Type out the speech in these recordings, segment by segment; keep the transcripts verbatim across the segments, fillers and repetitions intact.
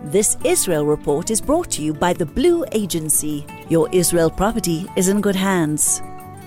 This Israel Report is brought to you by the Blue Agency. Your Israel property is in good hands.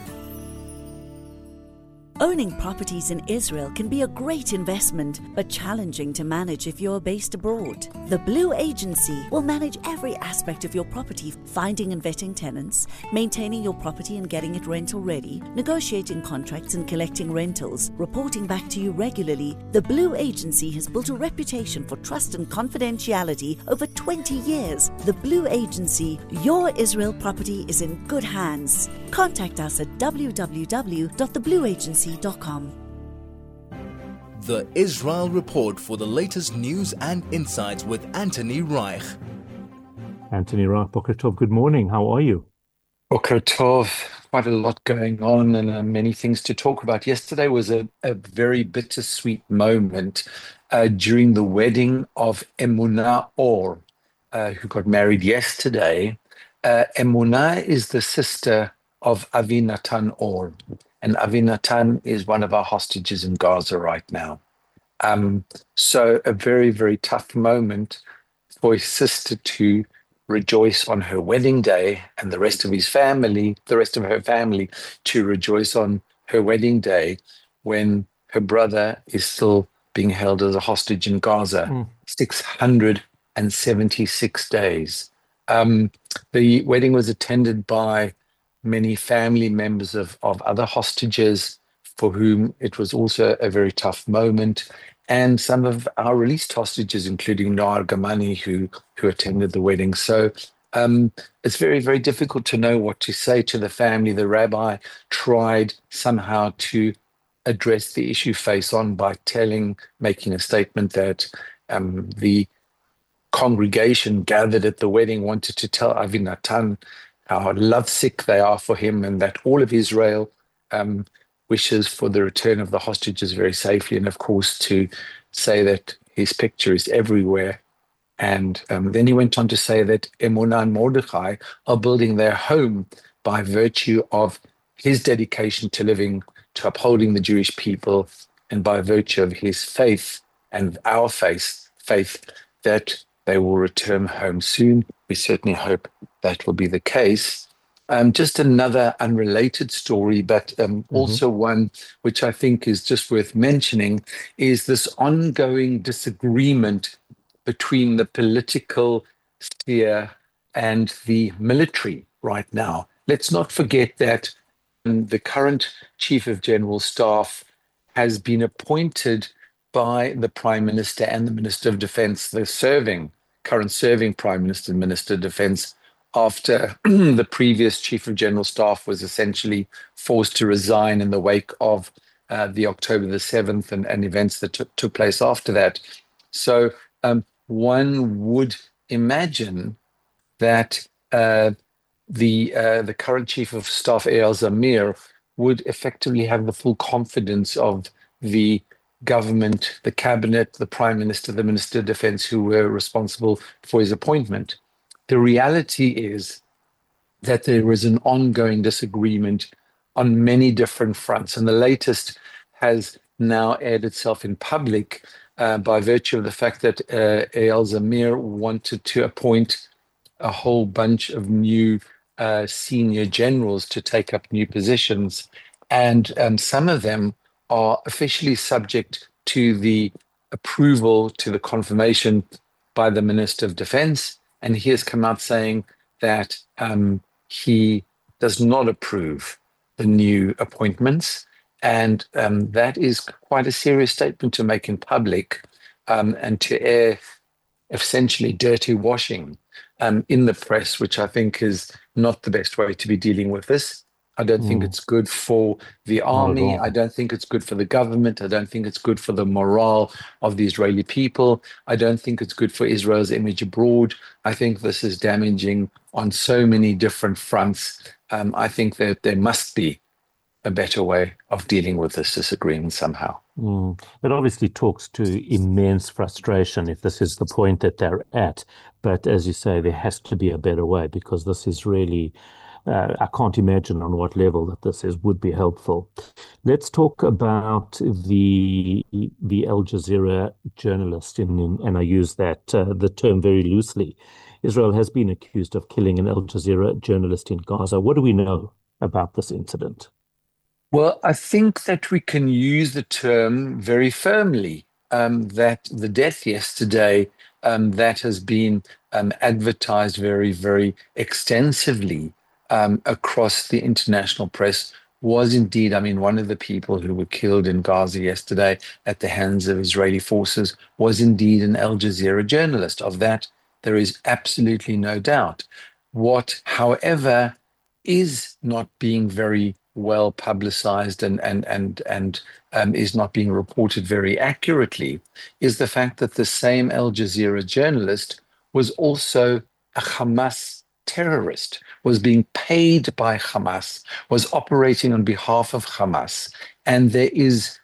Owning properties in Israel can be a great investment, but challenging to manage if you're based abroad. The Blue Agency will manage every aspect of your property, finding and vetting tenants, maintaining your property and getting it rental ready, negotiating contracts and collecting rentals, reporting back to you regularly. The Blue Agency has built a reputation for trust and confidentiality over twenty years. The Blue Agency, your Israel property is in good hands. Contact us at w w w dot the blue agency dot com. The Israel Report for the latest news and insights with Anthony Reich. Anthony Reich, Boker Tov, good morning. How are you? Boker Tov, quite a lot going on and uh, many things to talk about. Yesterday was a, a very bittersweet moment uh, during the wedding of Emunah Or, uh, who got married yesterday. Uh, Emunah is the sister of Avinatan Or. And Avinatan is one of our hostages in Gaza right now. Um, so a very, very tough moment for his sister to rejoice on her wedding day and the rest of his family, the rest of her family to rejoice on her wedding day when her brother is still being held as a hostage in Gaza, mm. six hundred seventy-six days. Um, the wedding was attended by many family members of, of other hostages for whom it was also a very tough moment, and some of our released hostages, including Noah Argamani, who, who attended the wedding. So um, it's very, very difficult to know what to say to the family. The rabbi tried somehow to address the issue face on by telling, making a statement that um, the congregation gathered at the wedding wanted to tell Avinatan how lovesick they are for him and that all of Israel um, wishes for the return of the hostages very safely. And of course, to say that his picture is everywhere. And um, then he went on to say that Emunah and Mordechai are building their home by virtue of his dedication to living, to upholding the Jewish people, and by virtue of his faith and our faith, faith that they will return home soon. We certainly hope that will be the case. Um, just another unrelated story, but um, mm-hmm. also one which I think is just worth mentioning, is this ongoing disagreement between the political sphere and the military right now. Let's not forget that um, the current Chief of General Staff has been appointed by the Prime Minister and the Minister of Defense, the serving, current serving Prime Minister and Minister of Defense, after the previous Chief of General Staff was essentially forced to resign in the wake of uh, the October the seventh and, and events that took, took place after that. So um, one would imagine that uh, the uh, the current Chief of Staff, Eyal Zamir, would effectively have the full confidence of the government, the cabinet, the Prime Minister, the Minister of Defense, who were responsible for his appointment. The reality is that there is an ongoing disagreement on many different fronts, and the latest has now aired itself in public uh, by virtue of the fact that uh, Eyal Zamir wanted to appoint a whole bunch of new uh, senior generals to take up new positions, and um, some of them are officially subject to the approval, to the confirmation by the Minister of Defense. And he has come out saying that um, he does not approve the new appointments. And um, that is quite a serious statement to make in public um, and to air essentially dirty washing um, in the press, which I think is not the best way to be dealing with this. I don't mm. think it's good for the army. I don't think it's good for the government. I don't think it's good for the morale of the Israeli people. I don't think it's good for Israel's image abroad. I think this is damaging on so many different fronts. Um, I think that there must be a better way of dealing with this disagreement somehow. Mm. It obviously talks to immense frustration if this is the point that they're at. But as you say, there has to be a better way, because this is really uh, I can't imagine on what level that this is would be helpful. Let's talk about the the Al Jazeera journalist, in, in, and I use that uh, the term very loosely. Israel has been accused of killing an Al Jazeera journalist in Gaza. What do we know about this incident? Well, I think that we can use the term very firmly, um, that the death yesterday, um, that has been um, advertised very, very extensively um, across the international press, was indeed, I mean, one of the people who were killed in Gaza yesterday at the hands of Israeli forces was indeed an Al Jazeera journalist. Of that, there is absolutely no doubt. What, however, is not being very well publicized and and and and um, is not being reported very accurately is the fact that the same Al Jazeera journalist was also a Hamas terrorist, was being paid by Hamas, was operating on behalf of Hamas, and there is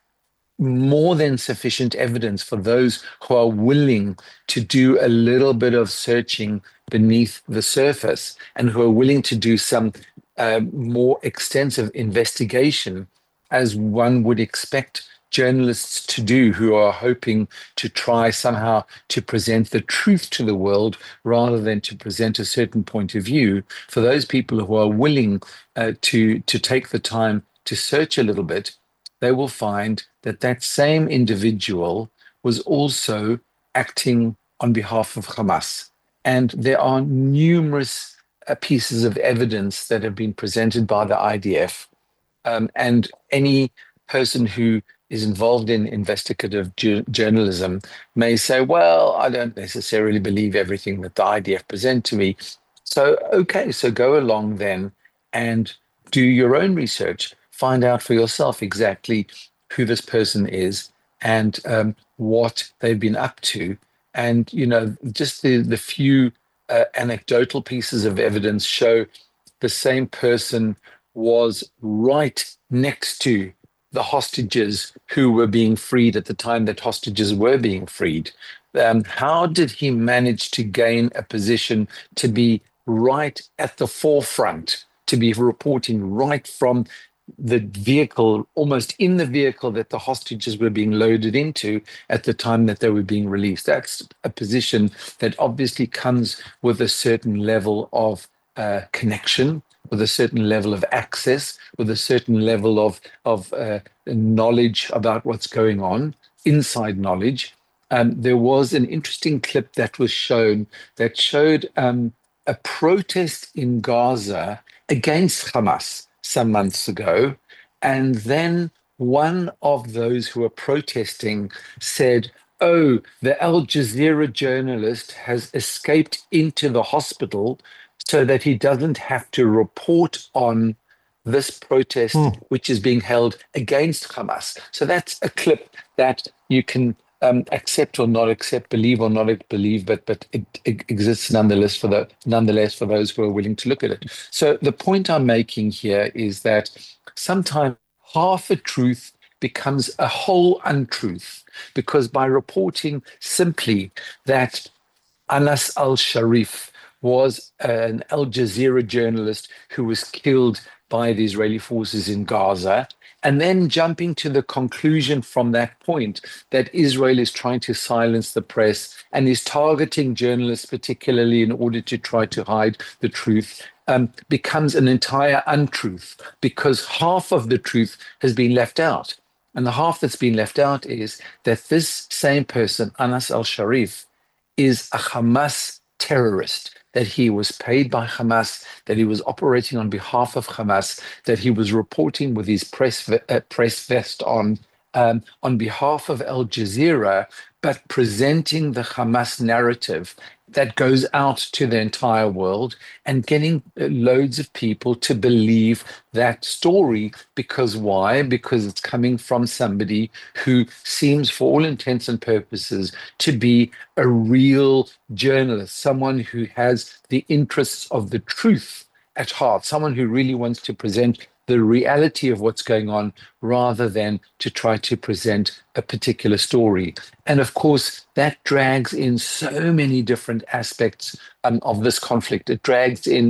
more than sufficient evidence for those who are willing to do a little bit of searching beneath the surface and who are willing to do some uh, more extensive investigation, as one would expect journalists to do, who are hoping to try somehow to present the truth to the world rather than to present a certain point of view. For those people who are willing uh, to, to take the time to search a little bit, they will find that that same individual was also acting on behalf of Hamas. And there are numerous uh, pieces of evidence that have been presented by the I D F. Um, and any person who is involved in investigative ju- journalism may say, well, I don't necessarily believe everything that the I D F present to me. So, okay, so go along then and do your own research. Find out for yourself exactly who this person is and um, what they've been up to. And, you know, just the, the few uh, anecdotal pieces of evidence show the same person was right next to the hostages who were being freed at the time that hostages were being freed. Um, how did he manage to gain a position to be right at the forefront, to be reporting right from the vehicle, almost in the vehicle that the hostages were being loaded into at the time that they were being released? That's a position that obviously comes with a certain level of uh, connection, with a certain level of access, with a certain level of, of uh, knowledge about what's going on, inside knowledge. Um, there was an interesting clip that was shown that showed um, a protest in Gaza against Hamas some months ago. And then one of those who were protesting said, oh, the Al Jazeera journalist has escaped into the hospital so that he doesn't have to report on this protest, Hmm. which is being held against Hamas. So that's a clip that you can um, accept or not accept, believe or not believe, but but it, it exists nonetheless for the nonetheless for those who are willing to look at it. So the point I'm making here is that sometimes half a truth becomes a whole untruth, because by reporting simply that Anas al-Sharif was an Al Jazeera journalist who was killed by the Israeli forces in Gaza, and then jumping to the conclusion from that point that Israel is trying to silence the press and is targeting journalists particularly in order to try to hide the truth, um, becomes an entire untruth, because half of the truth has been left out. And the half that's been left out is that this same person, Anas al-Sharif, is a Hamas terrorist, that he was paid by Hamas, that he was operating on behalf of Hamas, that he was reporting with his press, ve- uh, press vest on, um, on behalf of Al Jazeera, but presenting the Hamas narrative that goes out to the entire world and getting uh, loads of people to believe that story. Because why? Because it's coming from somebody who seems, for all intents and purposes, to be a real journalist, someone who has the interests of the truth at heart, someone who really wants to present the reality of what's going on rather than to try to present a particular story. And of course, that drags in so many different aspects um, of this conflict. It drags in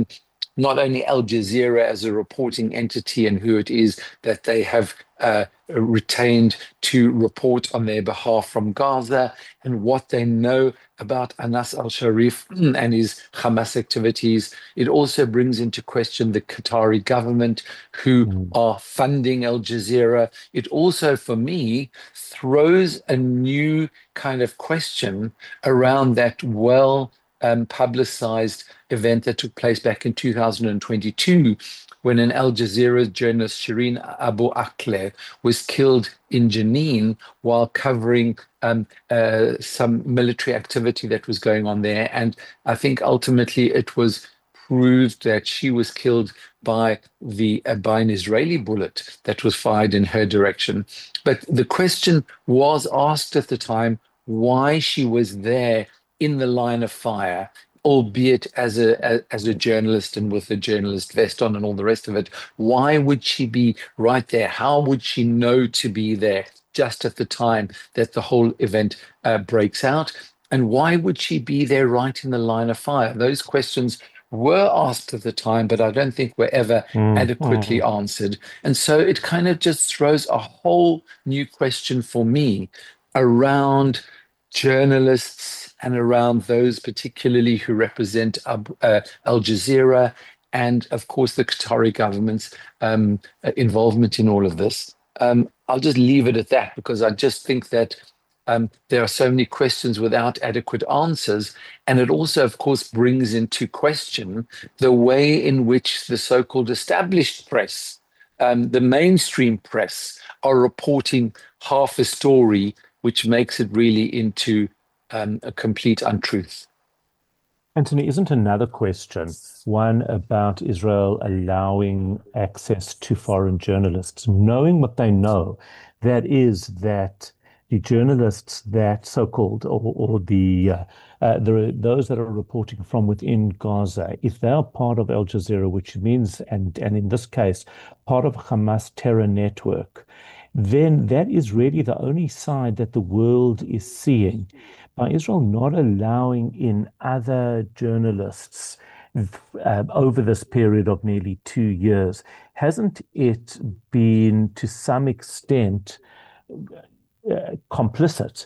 not only Al Jazeera as a reporting entity and who it is that they have uh, retained to report on their behalf from Gaza, and what they know about Anas al-Sharif and his Hamas activities. It also brings into question the Qatari government who mm. are funding Al Jazeera. It also, for me, throws a new kind of question around that well um, publicized event that took place back in two thousand twenty-two, when an Al Jazeera journalist, Shireen Abu Akleh, was killed in Jenin while covering um, uh, some military activity that was going on there. And I think ultimately it was proved that she was killed by the uh, by an Israeli bullet that was fired in her direction. But the question was asked at the time why she was there in the line of fire, albeit as a, a as a journalist and with a journalist vest on and all the rest of it. Why would she be right there? How would she know to be there just at the time that the whole event uh, breaks out? And why would she be there right in the line of fire? Those questions were asked at the time, but I don't think were ever mm, adequately mm. answered. And so it kind of just throws a whole new question for me around journalists and around those particularly who represent uh, uh, Al Jazeera and, of course, the Qatari government's um, involvement in all of this. Um, I'll just leave it at that because I just think that um, there are so many questions without adequate answers. And it also, of course, brings into question the way in which the so-called established press, um, the mainstream press, are reporting half a story, which makes it really into Um, a complete untruth. Anthony, isn't another question one about Israel allowing access to foreign journalists, knowing what they know? That is that the journalists that so-called, or, or the, uh, uh, the those that are reporting from within Gaza, if they are part of Al Jazeera, which means, and and in this case, part of Hamas terror network, then that is really the only side that the world is seeing. By Israel not allowing in other journalists uh, over this period of nearly two years, hasn't it been to some extent uh, complicit?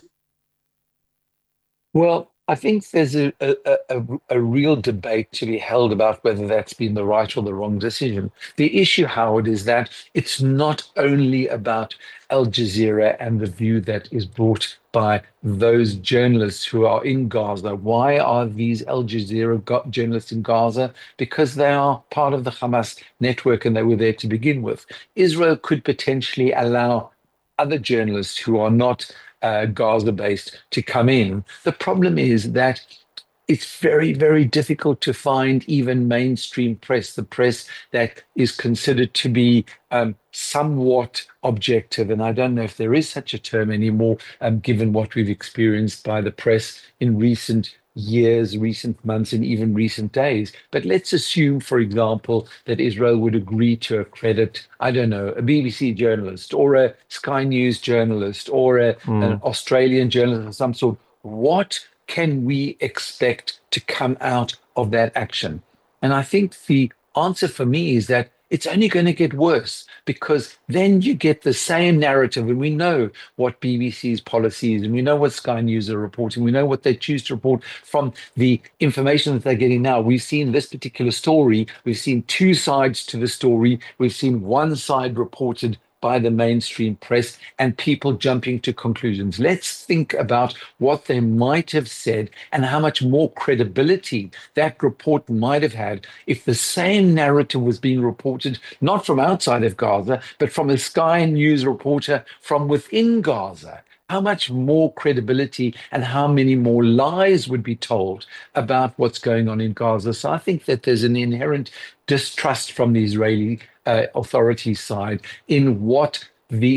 Well, I think there's a, a, a, a real debate to be held about whether that's been the right or the wrong decision. The issue, Howard, is that it's not only about Al Jazeera and the view that is brought by those journalists who are in Gaza. Why are these Al Jazeera journalists in Gaza? Because they are part of the Hamas network and they were there to begin with. Israel could potentially allow other journalists who are not Uh, Gaza-based to come in. The problem is that it's very, very difficult to find even mainstream press, the press that is considered to be um, somewhat objective. And I don't know if there is such a term anymore, um, given what we've experienced by the press in recent years, recent months, and even recent days. But let's assume, for example, that Israel would agree to accredit, I don't know, a B B C journalist or a Sky News journalist or a, mm. an Australian journalist of some sort. What can we expect to come out of that action? And I think the answer for me is that it's only going to get worse, because then you get the same narrative, and we know what B B C's policy is, and we know what Sky News are reporting, we know what they choose to report from the information that they're getting now. We've seen this particular story, we've seen two sides to the story, we've seen one side reported by the mainstream press and people jumping to conclusions. Let's think about what they might have said and how much more credibility that report might have had if the same narrative was being reported not from outside of Gaza, but from a Sky News reporter from within Gaza. How much more credibility and how many more lies would be told about what's going on in Gaza? So I think that there's an inherent distrust from the Israeli uh, authorities' side in what these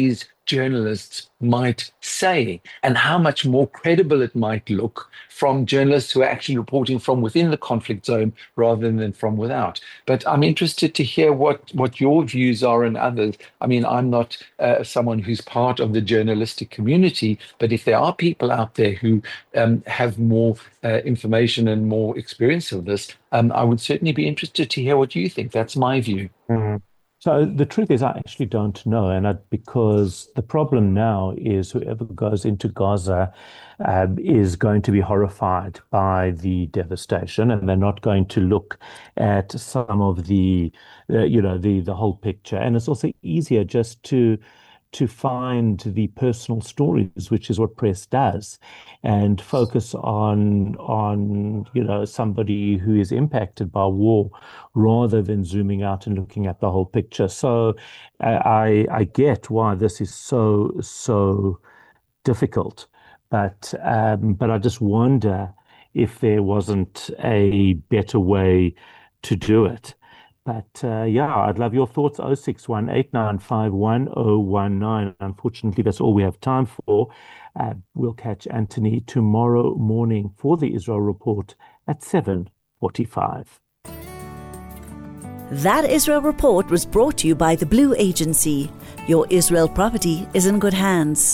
journalists might say and how much more credible it might look from journalists who are actually reporting from within the conflict zone rather than from without. But I'm interested to hear what, what your views are and others. I mean, I'm not uh, someone who's part of the journalistic community, but if there are people out there who um, have more uh, information and more experience of this, um, I would certainly be interested to hear what you think. That's my view. Mm-hmm. So the truth is, I actually don't know, and I, because the problem now is whoever goes into Gaza um, is going to be horrified by the devastation, and they're not going to look at some of the, uh, you know, the the whole picture. And it's also easier just to to find the personal stories, which is what press does, and focus on on you know somebody who is impacted by war, rather than zooming out and looking at the whole picture. So I I get why this is so so difficult, but um, but I just wonder if there wasn't a better way to do it. But uh, yeah, I'd love your thoughts. oh six one, eight nine five, one oh one nine. Unfortunately, that's all we have time for. Uh, we'll catch Anthony tomorrow morning for the Israel Report at seven forty-five. That Israel Report was brought to you by the Blue Agency. Your Israel property is in good hands.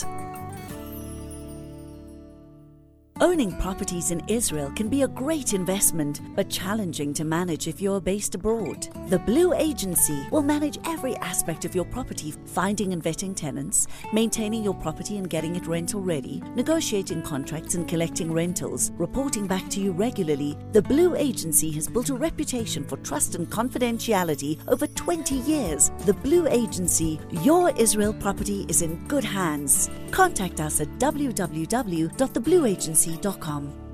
Owning properties in Israel can be a great investment, but challenging to manage if you're based abroad. The Blue Agency will manage every aspect of your property, finding and vetting tenants, maintaining your property and getting it rental ready, negotiating contracts and collecting rentals, reporting back to you regularly. The Blue Agency has built a reputation for trust and confidentiality over twenty years. The Blue Agency, your Israel property is in good hands. Contact us at w w w dot the blue agency dot com.